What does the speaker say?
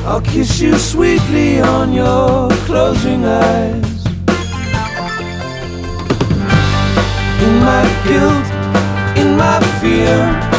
I'll kiss you sweetly on your closing eyes. In my guilt, in my fear,